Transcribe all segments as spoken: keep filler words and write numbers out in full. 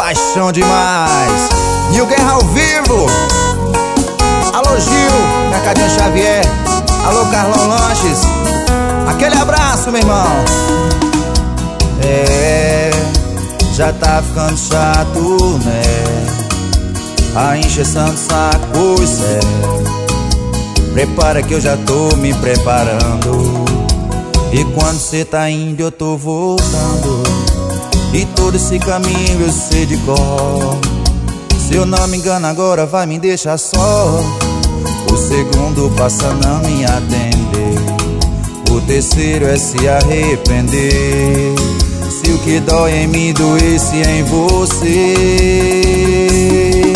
paixão demais. Nil Guerra ao vivo. Alô Gil, Mercadinho Xavier. Alô Carlão Lanches. Aquele abraço, meu irmão. É, já tá ficando chato, né? A encheção do saco, pois é. Prepara que eu já tô me preparando. E quando cê tá indo eu tô voltando. E todo esse caminho eu sei de cor. Se eu não me engano agora vai me deixar só. O segundo passa a não me atender. O terceiro é se arrepender. Se o que dói em mim doesse em você.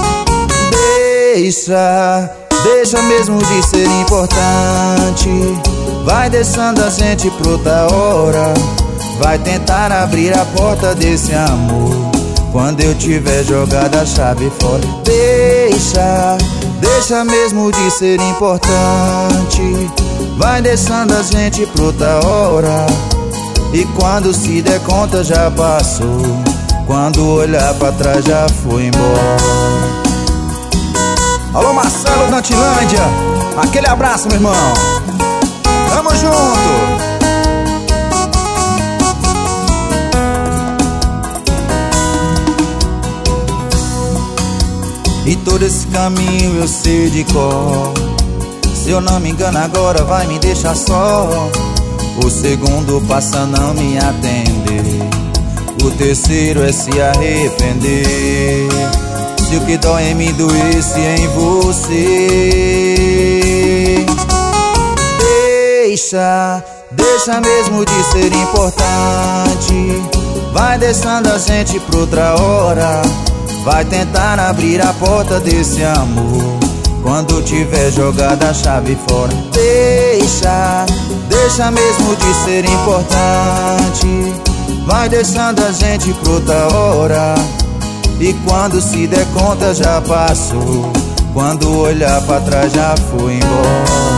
Deixa, deixa mesmo de ser importante. Vai deixando a gente pra outra hora. Vai tentar abrir a porta desse amor quando eu tiver jogado a chave fora. Deixa, deixa mesmo de ser importante. Vai deixando a gente pra outra hora. E quando se der conta já passou. Quando olhar pra trás já foi embora. Alô Marcelo da Antilândia. Aquele abraço, meu irmão. Tamo junto. E todo esse caminho eu sei de cor. Se eu não me engano agora vai me deixar só. O segundo passa a não me atender. O terceiro é se arrepender. Se o que dói em mim doesse em você. Deixa, deixa mesmo de ser importante. Vai deixando a gente pra outra hora. Vai tentar abrir a porta desse amor quando tiver jogado a chave fora. Deixa, deixa mesmo de ser importante. Vai deixando a gente pra outra hora. E quando se der conta já passou. Quando olhar pra trás já foi embora.